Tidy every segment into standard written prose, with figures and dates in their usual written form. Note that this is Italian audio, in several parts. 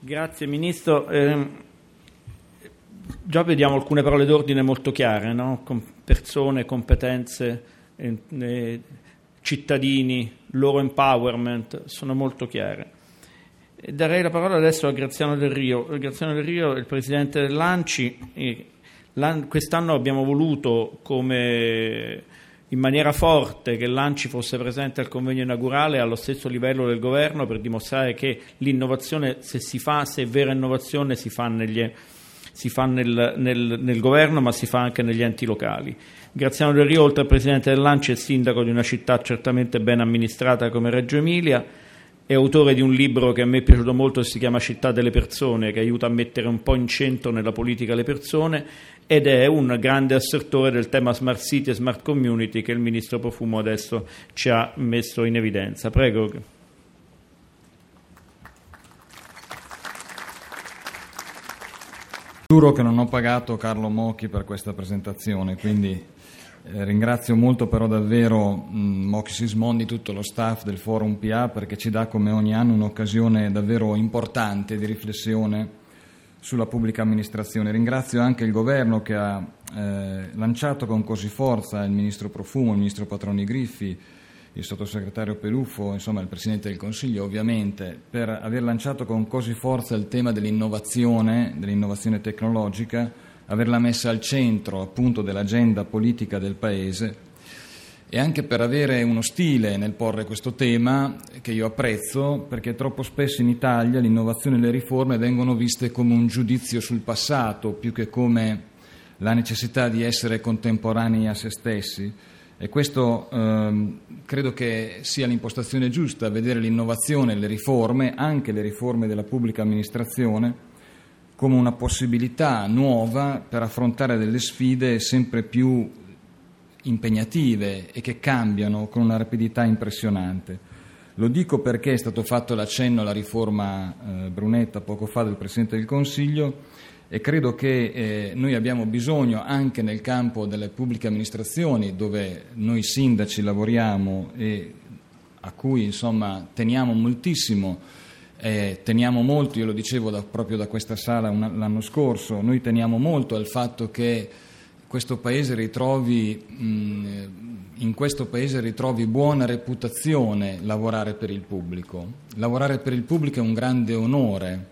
Grazie Ministro. Già vediamo alcune parole d'ordine molto chiare, no? Con persone, competenze, cittadini, loro empowerment, sono molto chiare. Darei la parola adesso a Graziano Del Rio. Graziano Del Rio è il presidente dell'ANCI. Quest'anno abbiamo voluto in maniera forte che l'ANCI fosse presente al convegno inaugurale allo stesso livello del governo, per dimostrare che l'innovazione, se è vera innovazione, si fa nel governo, ma si fa anche negli enti locali. Graziano Del Rio, oltre al presidente dell'ANCI, è sindaco di una città certamente ben amministrata come Reggio Emilia, è autore di un libro che a me è piaciuto molto, si chiama Città delle persone, che aiuta a mettere un po' in centro nella politica le persone, ed è un grande assertore del tema Smart City e Smart Community che il Ministro Profumo adesso ci ha messo in evidenza. Prego. Giuro che non ho pagato Carlo Mocchi per questa presentazione, quindi ringrazio molto però davvero Mocchi Sismondi, tutto lo staff del Forum PA, perché ci dà come ogni anno un'occasione davvero importante di riflessione sulla pubblica amministrazione. Ringrazio anche il Governo che ha lanciato con così forza il Ministro Profumo, il Ministro Patroni Griffi, il Sottosegretario Peluffo, insomma il Presidente del Consiglio ovviamente, per aver lanciato con così forza il tema dell'innovazione tecnologica, averla messa al centro appunto dell'agenda politica del Paese, e anche per avere uno stile nel porre questo tema che io apprezzo, perché troppo spesso in Italia l'innovazione e le riforme vengono viste come un giudizio sul passato più che come la necessità di essere contemporanei a se stessi, e questo credo che sia l'impostazione giusta, vedere l'innovazione e le riforme, anche le riforme della pubblica amministrazione, come una possibilità nuova per affrontare delle sfide sempre più impegnative e che cambiano con una rapidità impressionante. Lo dico perché è stato fatto l'accenno alla riforma Brunetta poco fa del Presidente del Consiglio, e credo che noi abbiamo bisogno anche nel campo delle pubbliche amministrazioni, dove noi sindaci lavoriamo e a cui insomma teniamo moltissimo, teniamo molto, io lo dicevo proprio da questa sala l'anno scorso, noi teniamo molto al fatto che in questo paese ritrovi buona reputazione lavorare per il pubblico. Lavorare per il pubblico è un grande onore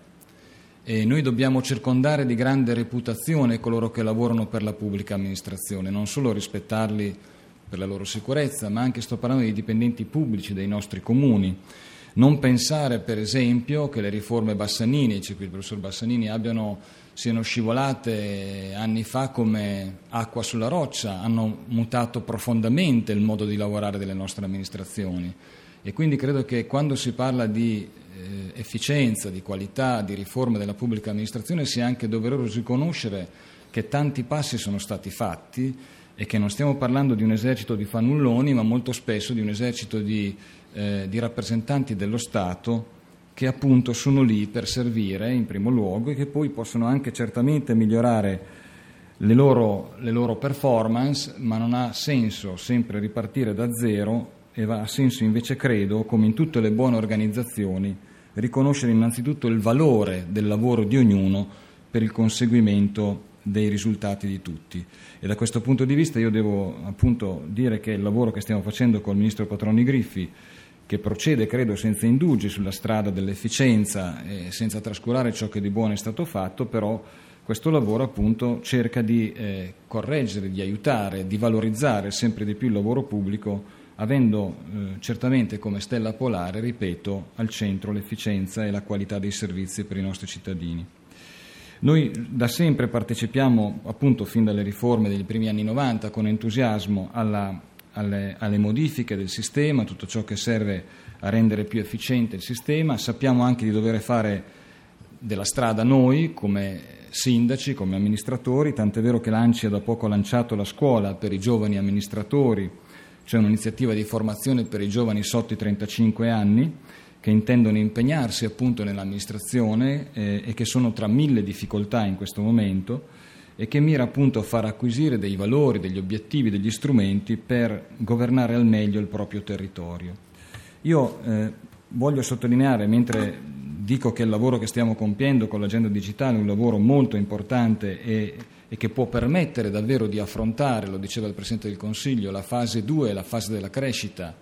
e noi dobbiamo circondare di grande reputazione coloro che lavorano per la pubblica amministrazione, non solo rispettarli per la loro sicurezza, ma anche, sto parlando dei dipendenti pubblici dei nostri comuni. Non pensare, per esempio, che le riforme Bassanini, c'è qui il professor Bassanini, siano scivolate anni fa come acqua sulla roccia, hanno mutato profondamente il modo di lavorare delle nostre amministrazioni, e quindi credo che quando si parla di efficienza, di qualità, di riforme della pubblica amministrazione sia anche doveroso riconoscere che tanti passi sono stati fatti e che non stiamo parlando di un esercito di fannulloni, ma molto spesso di un esercito di rappresentanti dello Stato che appunto sono lì per servire in primo luogo e che poi possono anche certamente migliorare le loro performance, ma non ha senso sempre ripartire da zero, e ha senso invece, credo, come in tutte le buone organizzazioni, riconoscere innanzitutto il valore del lavoro di ognuno per il conseguimento dei risultati di tutti. E da questo punto di vista io devo appunto dire che il lavoro che stiamo facendo col Ministro Patroni Griffi, che procede credo senza indugi sulla strada dell'efficienza e senza trascurare ciò che di buono è stato fatto, però questo lavoro appunto cerca di correggere, di aiutare, di valorizzare sempre di più il lavoro pubblico, avendo certamente come stella polare, ripeto, al centro l'efficienza e la qualità dei servizi per i nostri cittadini. Noi da sempre partecipiamo, appunto fin dalle riforme dei primi anni 90, con entusiasmo alle modifiche del sistema, tutto ciò che serve a rendere più efficiente il sistema. Sappiamo anche di dover fare della strada noi come sindaci, come amministratori, tant'è vero che l'ANCI ha da poco lanciato la scuola per i giovani amministratori, cioè un'iniziativa di formazione per i giovani sotto i 35 anni che intendono impegnarsi appunto nell'amministrazione e che sono tra mille difficoltà in questo momento, e che mira appunto a far acquisire dei valori, degli obiettivi, degli strumenti per governare al meglio il proprio territorio. Io voglio sottolineare, mentre dico che il lavoro che stiamo compiendo con l'agenda digitale è un lavoro molto importante e che può permettere davvero di affrontare, lo diceva il Presidente del Consiglio, la fase 2, la fase della crescita,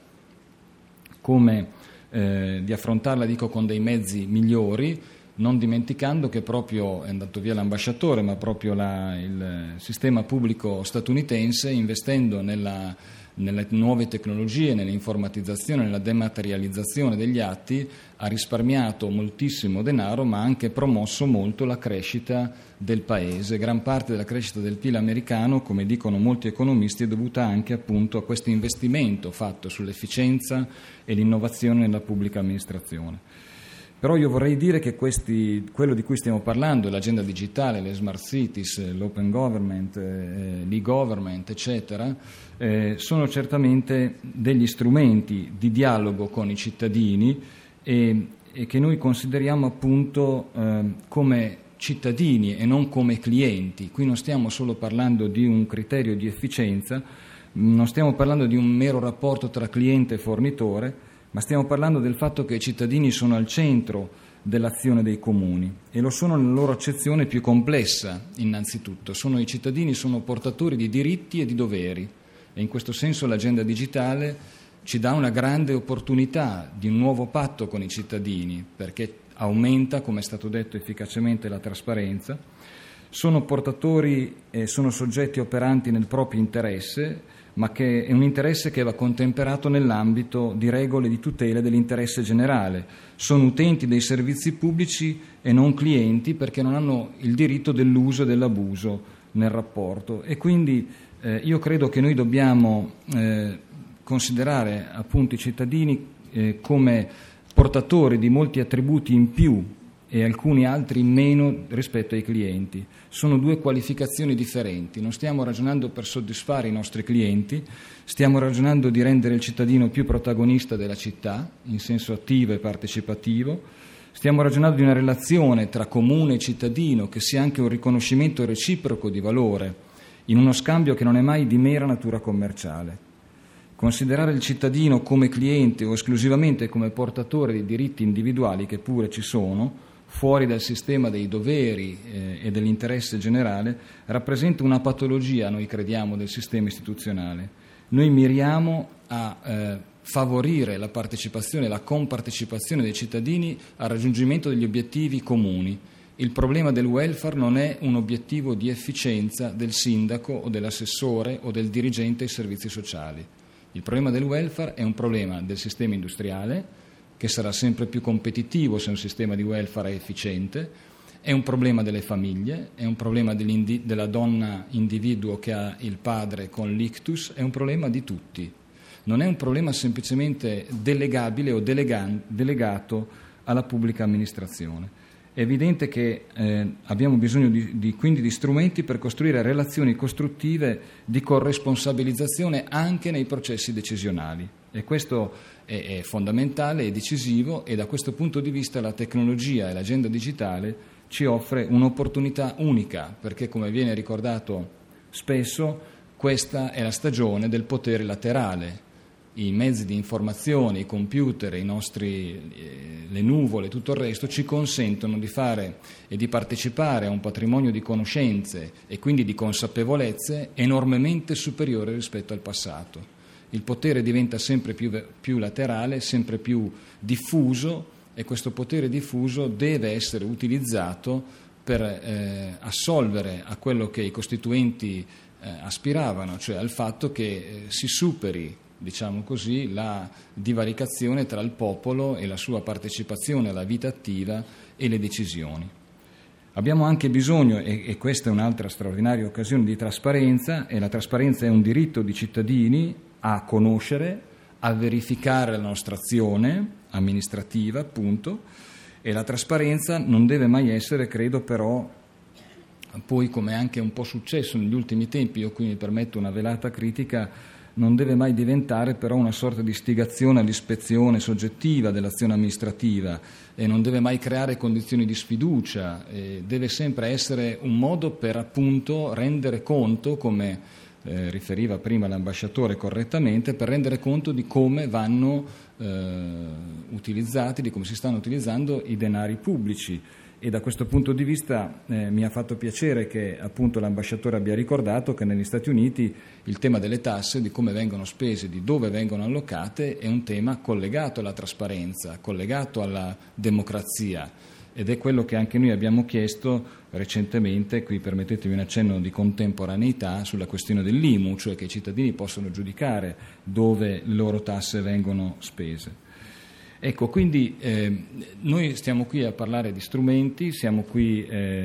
di affrontarla, dico, con dei mezzi migliori, non dimenticando che proprio, è andato via l'ambasciatore, ma proprio il sistema pubblico statunitense, investendo nelle nuove tecnologie, nell'informatizzazione, nella dematerializzazione degli atti, ha risparmiato moltissimo denaro, ma ha anche promosso molto la crescita del Paese. Gran parte della crescita del PIL americano, come dicono molti economisti, è dovuta anche appunto a questo investimento fatto sull'efficienza e l'innovazione nella pubblica amministrazione. Però io vorrei dire che quello di cui stiamo parlando, l'agenda digitale, le smart cities, l'open government, l'e-government, eccetera, sono certamente degli strumenti di dialogo con i cittadini e che noi consideriamo appunto come cittadini e non come clienti. Qui non stiamo solo parlando di un criterio di efficienza, non stiamo parlando di un mero rapporto tra cliente e fornitore, ma stiamo parlando del fatto che i cittadini sono al centro dell'azione dei comuni e lo sono nella loro accezione più complessa. Innanzitutto i cittadini sono portatori di diritti e di doveri e in questo senso l'agenda digitale ci dà una grande opportunità di un nuovo patto con i cittadini, perché aumenta, come è stato detto, efficacemente la trasparenza. Sono portatori e sono soggetti operanti nel proprio interesse, ma che è un interesse che va contemperato nell'ambito di regole di tutela dell'interesse generale. Sono utenti dei servizi pubblici e non clienti, perché non hanno il diritto dell'uso e dell'abuso nel rapporto. E quindi io credo che noi dobbiamo considerare appunto i cittadini come portatori di molti attributi in più e alcuni altri in meno rispetto ai clienti. Sono due qualificazioni differenti. Non stiamo ragionando per soddisfare i nostri clienti, stiamo ragionando di rendere il cittadino più protagonista della città, in senso attivo e partecipativo. Stiamo ragionando di una relazione tra comune e cittadino che sia anche un riconoscimento reciproco di valore, in uno scambio che non è mai di mera natura commerciale. Considerare il cittadino come cliente o esclusivamente come portatore di diritti individuali, che pure ci sono, fuori dal sistema dei doveri e dell'interesse generale, rappresenta una patologia, noi crediamo, del sistema istituzionale. Noi miriamo a favorire la partecipazione, la compartecipazione dei cittadini al raggiungimento degli obiettivi comuni. Il problema del welfare non è un obiettivo di efficienza del sindaco o dell'assessore o del dirigente ai servizi sociali. Il problema del welfare è un problema del sistema industriale, che sarà sempre più competitivo se un sistema di welfare è efficiente, è un problema delle famiglie, è un problema della donna individuo che ha il padre con l'ictus, è un problema di tutti. Non è un problema semplicemente delegabile o delegato alla pubblica amministrazione. È evidente che abbiamo bisogno quindi di strumenti per costruire relazioni costruttive di corresponsabilizzazione anche nei processi decisionali. E questo è fondamentale e decisivo, e da questo punto di vista la tecnologia e l'agenda digitale ci offre un'opportunità unica, perché, come viene ricordato spesso, questa è la stagione del potere laterale. I mezzi di informazione, i computer, le nuvole, tutto il resto ci consentono di fare e di partecipare a un patrimonio di conoscenze e quindi di consapevolezze enormemente superiore rispetto al passato. Il potere diventa sempre più laterale, sempre più diffuso, e questo potere diffuso deve essere utilizzato per assolvere a quello che i costituenti aspiravano, cioè al fatto che si superi, diciamo così, la divaricazione tra il popolo e la sua partecipazione alla vita attiva e le decisioni. Abbiamo anche bisogno, e questa è un'altra straordinaria occasione, di trasparenza, e la trasparenza è un diritto di cittadini a conoscere, a verificare la nostra azione amministrativa, appunto, e la trasparenza non deve mai essere, credo, però, poi, come anche un po' successo negli ultimi tempi, io qui mi permetto una velata critica, non deve mai diventare però una sorta di istigazione all'ispezione soggettiva dell'azione amministrativa, e non deve mai creare condizioni di sfiducia, deve sempre essere un modo per, appunto, rendere conto, come riferiva prima l'ambasciatore correttamente, per rendere conto di come vanno utilizzati, di come si stanno utilizzando i denari pubblici. E da questo punto di vista mi ha fatto piacere che appunto l'ambasciatore abbia ricordato che negli Stati Uniti il tema delle tasse, di come vengono spese, di dove vengono allocate, è un tema collegato alla trasparenza, collegato alla democrazia, ed è quello che anche noi abbiamo chiesto recentemente. Qui permettetemi un accenno di contemporaneità sulla questione dell'IMU, cioè che i cittadini possono giudicare dove le loro tasse vengono spese. Ecco, quindi noi stiamo qui a parlare di strumenti, siamo qui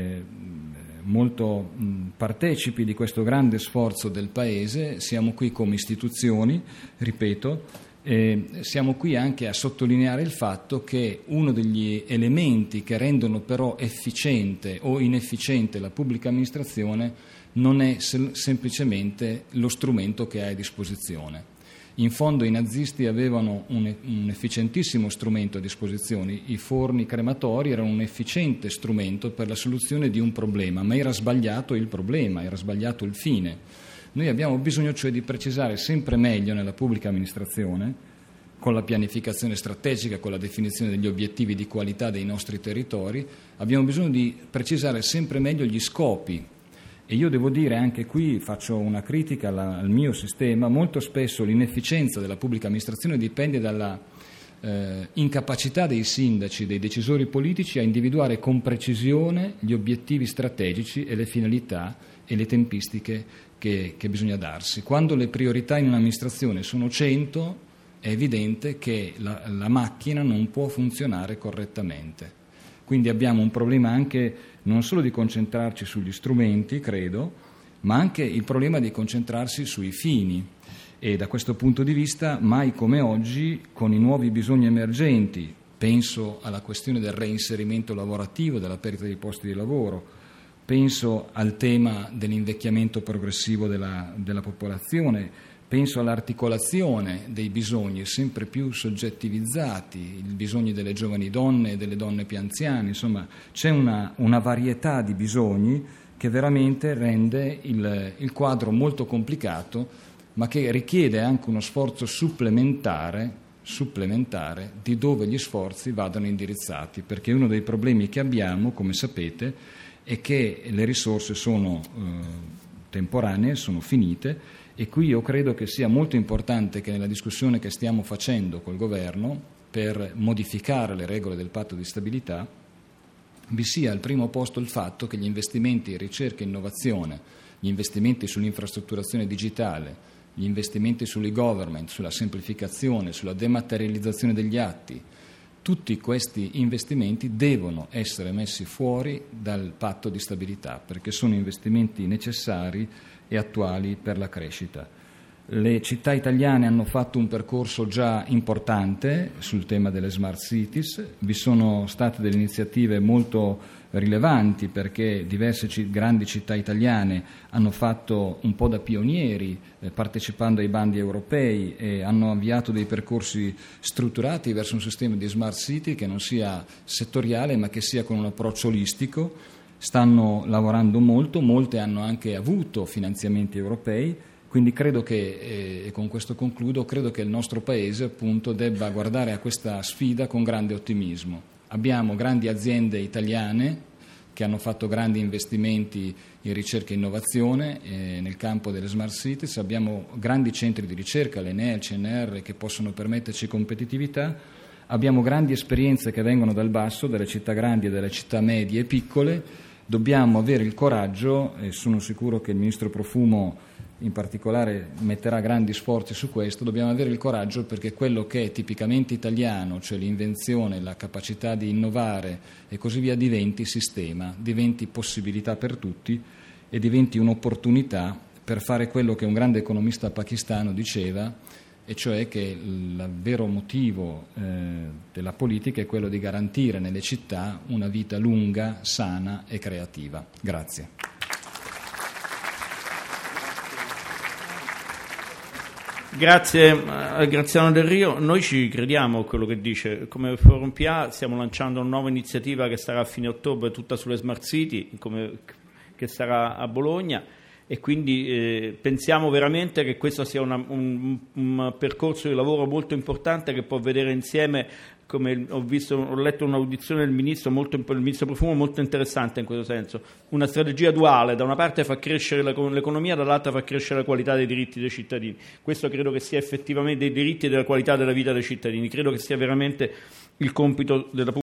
molto partecipi di questo grande sforzo del Paese, siamo qui come istituzioni, ripeto, siamo qui anche a sottolineare il fatto che uno degli elementi che rendono però efficiente o inefficiente la pubblica amministrazione non è semplicemente lo strumento che ha a disposizione. In fondo i nazisti avevano un efficientissimo strumento a disposizione, i forni crematori erano un efficiente strumento per la soluzione di un problema, ma era sbagliato il problema, era sbagliato il fine. Noi abbiamo bisogno cioè di precisare sempre meglio nella pubblica amministrazione, con la pianificazione strategica, con la definizione degli obiettivi di qualità dei nostri territori, abbiamo bisogno di precisare sempre meglio gli scopi. E io devo dire, anche qui faccio una critica al mio sistema, molto spesso l'inefficienza della pubblica amministrazione dipende dalla incapacità dei sindaci, dei decisori politici a individuare con precisione gli obiettivi strategici e le finalità e le tempistiche che bisogna darsi. Quando le priorità in un'amministrazione sono 100, è evidente che la macchina non può funzionare correttamente. Quindi abbiamo un problema anche non solo di concentrarci sugli strumenti, credo, ma anche il problema di concentrarsi sui fini. E da questo punto di vista, mai come oggi, con i nuovi bisogni emergenti, penso alla questione del reinserimento lavorativo, della perdita di posti di lavoro, penso al tema dell'invecchiamento progressivo della popolazione, penso all'articolazione dei bisogni sempre più soggettivizzati, i bisogni delle giovani donne e delle donne più anziane, insomma c'è una varietà di bisogni che veramente rende il quadro molto complicato, ma che richiede anche uno sforzo supplementare di dove gli sforzi vadano indirizzati, perché uno dei problemi che abbiamo, come sapete, è che le risorse sono temporanee, sono finite. E qui io credo che sia molto importante che nella discussione che stiamo facendo col Governo per modificare le regole del patto di stabilità vi sia al primo posto il fatto che gli investimenti in ricerca e innovazione, gli investimenti sull'infrastrutturazione digitale, gli investimenti sull'e-government, sulla semplificazione, sulla dematerializzazione degli atti, tutti questi investimenti devono essere messi fuori dal patto di stabilità perché sono investimenti necessari e attuali per la crescita. Le città italiane hanno fatto un percorso già importante sul tema delle smart cities, vi sono state delle iniziative molto rilevanti perché diverse grandi città italiane hanno fatto un po' da pionieri partecipando ai bandi europei e hanno avviato dei percorsi strutturati verso un sistema di smart city che non sia settoriale ma che sia con un approccio olistico. Stanno lavorando molto, molte hanno anche avuto finanziamenti europei, quindi credo che, e con questo concludo, credo che il nostro Paese appunto debba guardare a questa sfida con grande ottimismo. Abbiamo grandi aziende italiane che hanno fatto grandi investimenti in ricerca e innovazione nel campo delle smart cities, abbiamo grandi centri di ricerca, l'ENEA, il CNR, che possono permetterci competitività, abbiamo grandi esperienze che vengono dal basso, dalle città grandi e dalle città medie e piccole. Dobbiamo avere il coraggio, e sono sicuro che il Ministro Profumo in particolare metterà grandi sforzi su questo, dobbiamo avere il coraggio perché quello che è tipicamente italiano, cioè l'invenzione, la capacità di innovare e così via, diventi sistema, diventi possibilità per tutti e diventi un'opportunità per fare quello che un grande economista pakistano diceva, e cioè che il vero motivo della politica è quello di garantire nelle città una vita lunga, sana e creativa. Grazie. Grazie a Graziano Del Rio. Noi ci crediamo a quello che dice. Come Forum PA stiamo lanciando una nuova iniziativa che sarà a fine ottobre tutta sulle smart city, che sarà a Bologna. e quindi pensiamo veramente che questo sia un percorso di lavoro molto importante che può vedere insieme, come ho letto un'audizione del ministro, il ministro Profumo, molto interessante in questo senso, una strategia duale: da una parte fa crescere l'economia, dall'altra fa crescere la qualità dei diritti dei cittadini. Questo credo che sia effettivamente, dei diritti e della qualità della vita dei cittadini, credo che sia veramente il compito della